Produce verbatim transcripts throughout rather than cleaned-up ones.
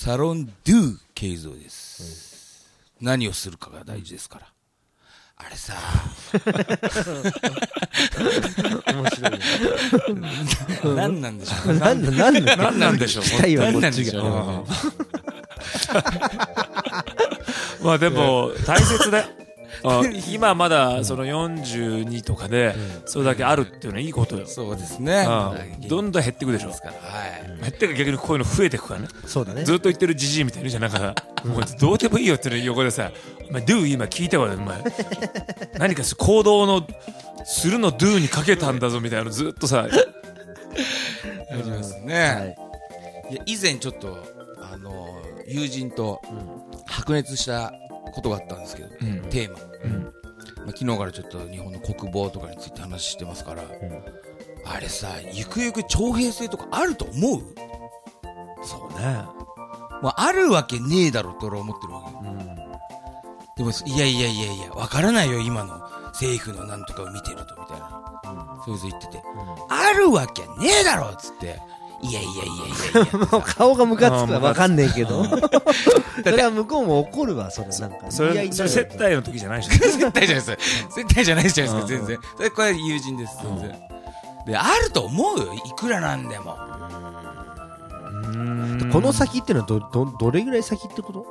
サロンドゥ慶三です、うん、何をするかが大事ですから、あれさ面白いね何なんでしょう何なん何なんでしょう何なんでしょうまあでも大切だよあ今まだそのよんじゅうにとかでそれだけあるっていうのはいいことよ。 そうですね、 どんどん減っていくでしょ。はい、減ってか逆にこういうの増えていくからね。 そうだね。 ずっと言ってるじじいみたいにじゃなくてもうどうでもいいよっていう横でさお前 do 今聞いたわお前何か行動のするの do にかけたんだぞみたいなのずっとさありますね、はい、いや以前ちょっとあの友人と白熱したことがあったんですけど、うん、テーマ、うんまあ、昨日からちょっと日本の国防とかについて話してますから、うん、あれさゆくゆく徴兵制とかあると思う？ そうね、 まあ、あるわけねえだろって俺は思ってるわけ、うん、でもいやいやいやいやわからないよ今の政府のなんとかを見てるとみたいな、うん、そういう人言ってて、うん、あるわけねえだろっつっていやいやいやいやいやもう顔がムカつくか分かんねえけどそれは向こうも怒るわそれなんかそれそれ接待の時じゃないし接待じゃないです接待じゃないじゃないですか全然それこれ友人です全然であると思うよいくらなんでもうーんこの先ってのは ど, ど, どれぐらい先ってこと？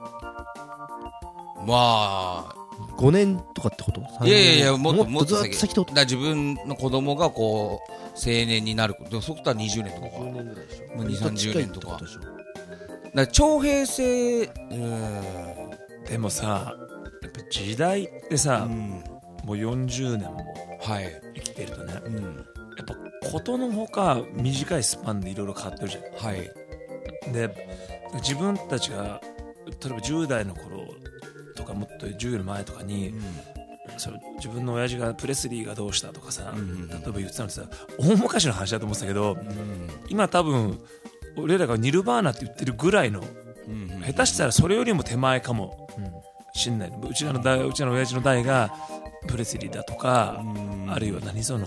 まあごねんとかってこと？ いやいやいやもっともっと先ってこと？ だ自分の子供がこう青年になるでもそこからにじゅうねんとかかにじゅうねんぐらいでしょ、まあ、にじゅうさんじゅうねんとかだから徴兵制うーんでもさやっぱ時代ってさ、うん、もうよんじゅうねんも生きてるとね、はいうん、やっぱことのほか短いスパンでいろいろ変わってるじゃん、はい、で自分たちが例えばじゅう代の頃とかもっとじゅうより前とかに、うんそれ自分の親父がプレスリーがどうしたとかさ、うん、例えば言ってたのってさ大昔の話だと思ってたけど、うん、今多分俺らがニルバーナって言ってるぐらいの、うん、下手したらそれよりも手前かもしんない、うん、うちらの代うちらの親父の代がプレスリーだとか、うん、あるいは何その、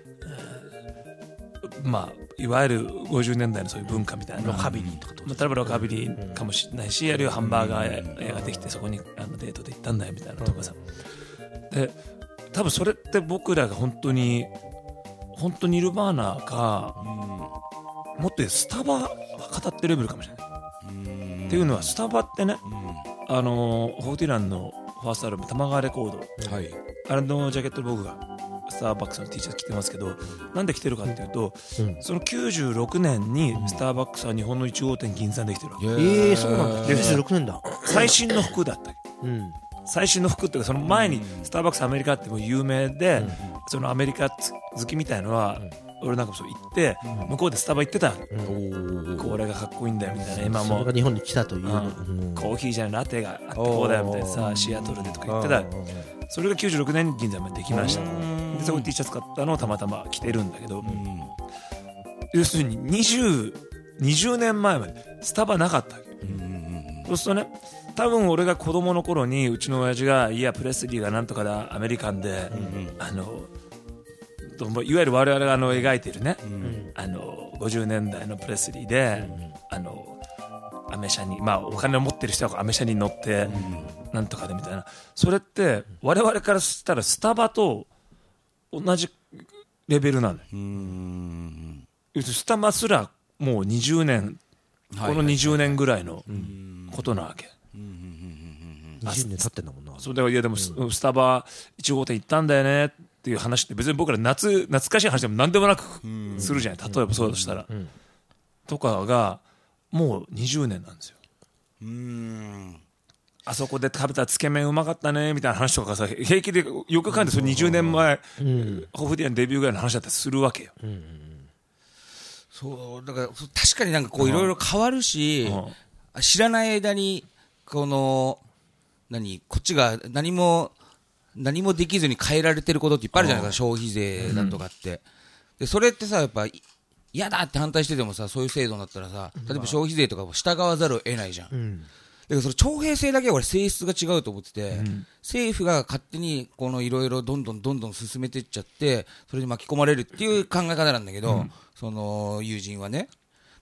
えー、まあいわゆるごじゅうねんだいのそういう文化みたいなロカビリーとか例えばロカビリーかもしれないしあるいはハンバーガー屋ができてそこにあのデートで行ったんだよみたいなとかさ、で多分それって僕らが本当に本当にニルバーナか、うん、もっと言うスタバが語ってるレベルかもしれない、うん、っていうのはスタバってね、うん、あのホーティランのファーストアルバム玉川レコード、はい、あれのジャケット僕がスターバックスの T シャツ着てますけどなんで着てるかっていうと、うん、そのきゅうじゅうろくねんにスターバックスは日本のいち号店銀座できてるわけ、 えー、そうなんだきゅうじゅうろくねんだ最新の服だった、うん最新の服っていうかその前にスターバックスアメリカってもう有名で、うん、そのアメリカ好きみたいのは、うん、俺なんかそう行って、うん、向こうでスタバ行ってた、うん、これがかっこいいんだよみたいな今もそれが日本に来たという、 うん、コーヒーじゃないラテがあってこうだよみたいなさシアトルでとか言ってたそれがきゅうじゅうろくねんに銀座までできましたでそこに T シャツ買ったのをたまたま着てるんだけど、うん、要するににじゅう、にじゅうねんまえまでスタバなかったわけ、うん、そうするとね多分俺が子供の頃にうちの親父がいやプレスリーがなんとかだアメリカンで、うんうん、あのいわゆる我々があの描いているね、うん、あのごじゅうねんだいのプレスリーで、うん、あのアメ車にまあお金を持ってる人はアメ車に乗って、うん、なんとかでみたいなそれって我々からしたらスタバと同じレベルなのよ、うん、スタバすらもうにじゅうねんこのにじゅうねんぐらいのことなわけ、 にじゅうねん経ってんだもんな。 そうだからいやでも、うん、スタバいち号店行ったんだよねっていう話って別に僕ら夏懐かしい話でも何でもなくするじゃない、例えばそうだとしたら、うんうん、とかがもうにじゅうねんなんですよ。うーんあそこで食べたつけ麺うまかったねみたいな話とかさ平気でよく考えてそれにじゅうねんまえ、うん、ホフディアンデビューぐらいの話だったりするわけよ、うんうん、 そうだから確かになんかこういろいろ変わるし、うん、知らない間にこの何こっちが何も何もできずに変えられてることっていっぱいあるじゃないですか、消費税だとかって、うん、でそれってさやっぱ嫌だって反対しててもさそういう制度になったらさ例えば消費税とかも従わざるを得ないじゃん、うん、だからその徴兵制だけは俺性質が違うと思ってて、うん、政府が勝手にこのいろいろどんどんどんどん進めていっちゃってそれに巻き込まれるっていう考え方なんだけど、うん、その友人はね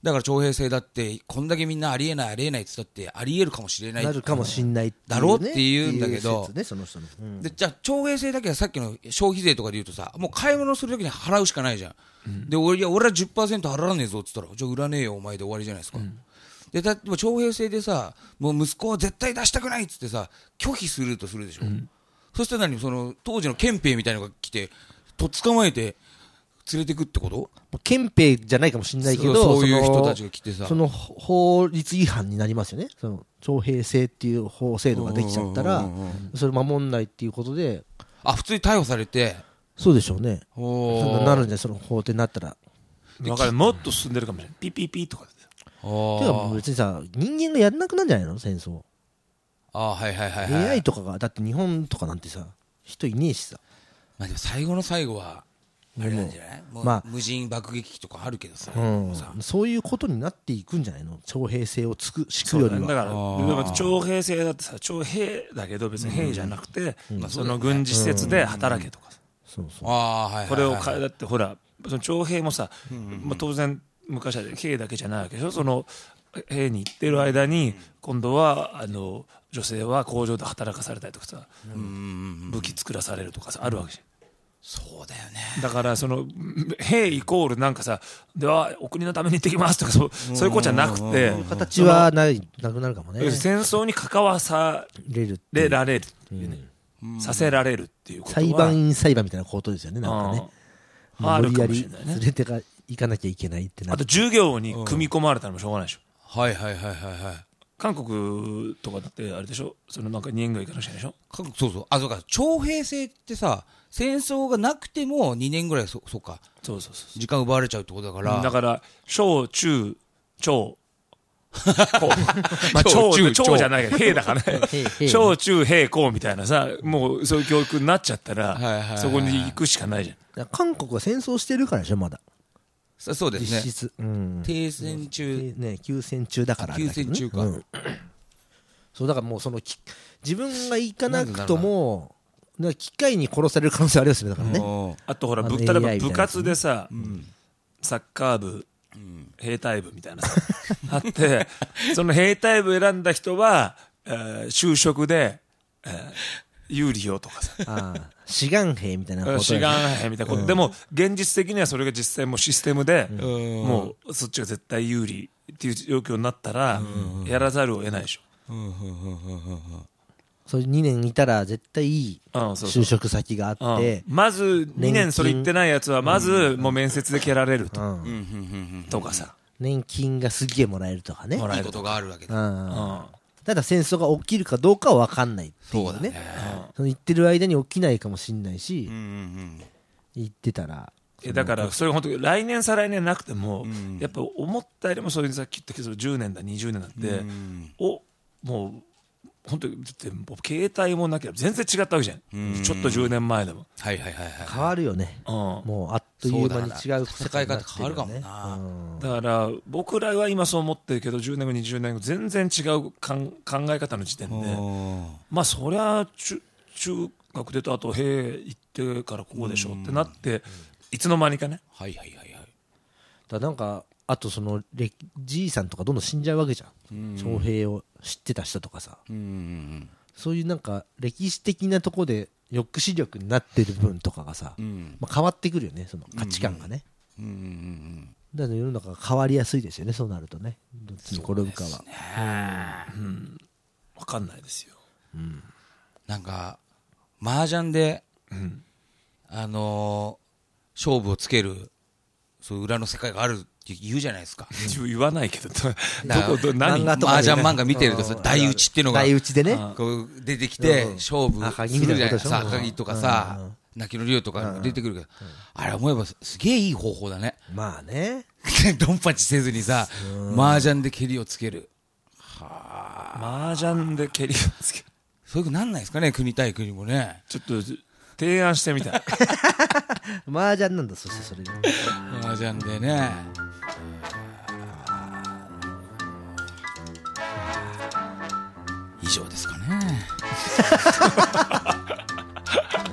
だから徴兵制だってこんだけみんなありえないありえないって言ったってありえるかもしれないなるかもしんないっていうねだろうって言うんだけどっていう説ねその人の、うん、 でじゃあ徴兵制だけはさっきの消費税とかで言うとさもう買い物するときに払うしかないじゃん、うん、で俺いや俺は じゅっパーセント 払わねえぞって言ったらじゃあ売らねえよお前で終わりじゃないですか、うん、でだって徴兵制でさもう息子は絶対出したくないっつってさ拒否するとするでしょ、うん、そしたら何その当時の憲兵みたいなのが来てとっ捕まえて連れてくってこと？ 憲兵じゃないかもしれないけど、 そう、そういう人たちが来てさ、 その法律違反になりますよね。その徴兵制っていう法制度ができちゃったら、それ守んないっていうことで、 あ、普通に逮捕されて、 そうでしょうね。そなるんでその法廷になったら、 分かる。もっと進んでるかもしれない。ピピピとかで。 てか別にさ、人間がやらなくなんじゃないの戦争。 あ、はいはいはいはい。 エーアイ とかがだって日本とかなんてさ、人いねえしさ。 まあでも最後の最後は。あれなんじゃない？もうまあ、無人爆撃機とかあるけどさ、うん、 そういうことになっていくんじゃないの？徴兵制をつく敷くよりは。 だから徴兵制だってさ、徴兵だけど別に兵じゃなくて、うんまあ、その軍事施設で働けとかさ、 そうそう、 あ、はいはいはい、 これを変えだってほらその徴兵もさ、うんうんまあ、当然昔は兵だけじゃないわけでしょ。その兵に行ってる間に今度はあの女性は工場で働かされたりとかさ、うん、武器作らされるとかさあるわけじゃん。 そうだよね。 だからその兵イコールなんかさではお国のために行ってきますとかそうそういうことじゃなくて形はないなくなるかもね。 戦争に関わされられるっていうね、うん、させられるっていうことは裁判員裁判みたいなことですよね。なんかね無理やり連れてか行かなきゃいけないってな。 あと授業に組み込まれたのもしょうがないでしょ。 はいはいはいはいはい。 韓国とかってあれでしょ。そのなんかにねんぐらい行かなきゃいけないでしょ。 韓国そうそう。あ、そうか徴兵制ってさ。戦争がなくてもにねんぐらい そ, そうかそうそうそう時間奪われちゃうってことだから、 だから小中長まあ長中長じゃないけど兵だからね小中兵高みたいなさもうそういう教育になっちゃったら、はいはいはいはい、そこに行くしかないじゃん。 韓国は戦争してるからでしょまだ。 そうですね。 実質、うん、 停戦中、 ね、休戦中だから、ね、 休戦中か、うん、 そうだからもうその自分が行かなくとも機械に殺される可能性ありますよね。だからね。 あとほらぶ例えば部活でさ、うん、サッカー部、うん、兵隊部みたいなさあってその兵隊部選んだ人は、えー、就職で、えー、有利よとかさあ志願兵みたいなこと、 志願兵みたいなこと、うん、でも現実的にはそれが実際もうシステムで、うん、もうそっちが絶対有利っていう状況になったら、うん、やらざるを得ないでしょ。うんそうにねんいたら絶対いい就職先があって、 うん、まずにねんそれ行ってないやつはまずもう面接で蹴られると、うん、とかさ年金がすげえもらえるとかね、 もらえることがあるわけだ、うんうん、ただ戦争が起きるかどうかは分かんないっていうね。そうだね、その行ってる間に起きないかもしんないし、うんうんうん、行ってたらえだからそれ本当に来年再来年なくても、うん、やっぱ思ったよりもそういうさっき言ったけどじゅうねんだにじゅうねんだって、うん、おもう本当に携帯もなきゃ全然違ったわけじゃん。ちょっとじゅうねんまえでも。 はいはいはいはい。 変わるよね。うん、もうあっという間に違う世界観変わるかもな。 だから僕らは今そう思ってるけどじゅうねんごにじゅうねんご全然違うかん考え方の時点で、まあそりゃ中中学出た後兵行ってからここでしょってなっていつの間にかね。 はいはいはいはい。 だなんかあとそのじいさんとかどんどん死んじゃうわけじゃん。徴兵を知ってた人とかさ、うんうんうん、そういうなんか歴史的なところで抑止力になってる分とかがさ、うんまあ、変わってくるよねその価値観がね、うんうんうん、だから世の中が変わりやすいですよねそうなるとねどっちに転ぶかは、ねうんうん、分かんないですよ、うん、 なんか麻雀で、うん、あのー、勝負をつけるそういう裏の世界があるって言うじゃないですか。 言わないけど、どこど何麻雀漫画見てるとさ、台打ちっていうのが台打ちでね、 こう出てきて勝負するじゃないですか。赤木とかさ、泣きの竜とか出てくるけど、あれ思えばすげえいい方法だね。 まあね。 ドンパチせずにさ、麻雀で蹴りをつける。 はあ。麻雀で蹴りをつける。 そういうことなんないですかね、国対国もね。 ちょっと提案してみたい。 麻雀なんだ、そしてそれで。 麻雀でね。以上ですかね。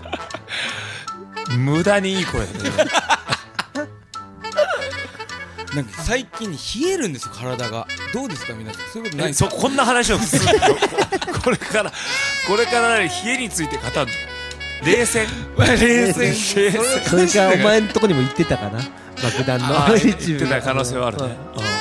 無駄にいい声だね。 なんか最近冷えるんですよ体が。どうですか皆さん、そういうことないですか？ そこんな話をするのこれからこれから冷えについて語るの？冷戦冷戦それからお前のとこにも言ってたかな、爆弾のあー言ってた可能性はあるね、 うん